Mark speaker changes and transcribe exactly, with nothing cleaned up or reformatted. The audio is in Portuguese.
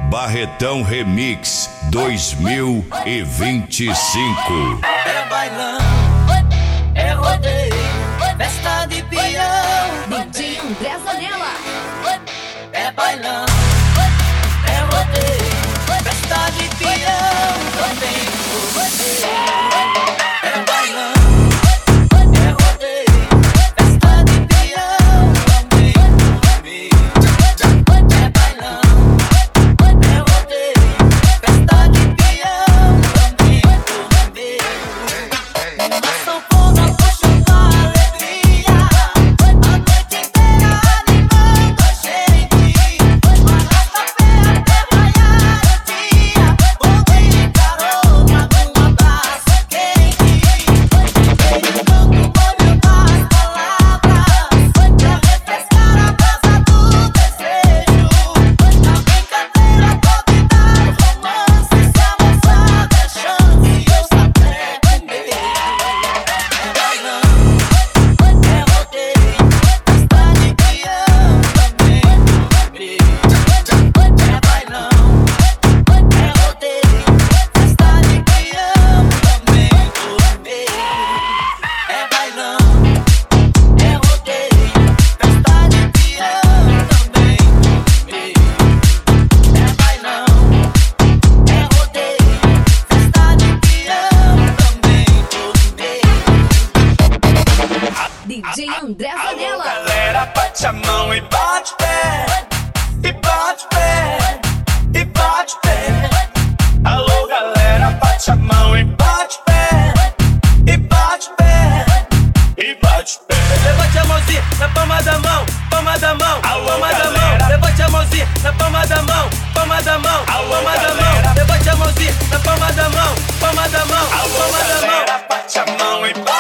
Speaker 1: Barretão Remix dois mil e vinte e cinco.
Speaker 2: É bailão, é rodeio, festa de peão.
Speaker 3: D J André Zanella.
Speaker 2: É bailão, é rodeio, festa de peão. Também vou rodeio. É bailão, é rodeio, festa de peão. Também vou rodeio. É bailão, é rodeio, festa de peão. Também vou rodeio. Uma sanfona puxando a alegria, a noite inteira animando a gente. Arrasta pé até raiar o dia, convide carona num abraço quente. Ele canta o molho das palavras, pra refrescar a brasa do desejo. Na brincadeira pode dar romance, se a moçada é chance, eu saber comer. É bailão, é rodeio, festa de peão. Também vou beber. É bailão, é rodeio, festa de peão. Também vou beber. É bailão, é rodeio, festa de peão. Também vou beber. É bailão, é rodeio, festa de peão. Também vou beber.
Speaker 3: D J André
Speaker 4: Alô,
Speaker 3: Zanella.
Speaker 4: galera, bate a mão e bate pé, e bate pé, e bate pé. Alô, galera, bate a mão e bate pé, e bate pé, e bate pé.
Speaker 2: Levante a mãozinha na palma da mão, palma da mão,
Speaker 4: Alô,
Speaker 2: palma da
Speaker 4: galera.
Speaker 2: mão. Levante a mãozinha na palma da mão, palma da mão,
Speaker 4: Alô,
Speaker 2: palma da
Speaker 4: galera.
Speaker 2: mão. Levante a mãozinha na palma da mão, palma da mão,
Speaker 4: Alô,
Speaker 2: palma da mão.
Speaker 4: galera, bate a mão e bate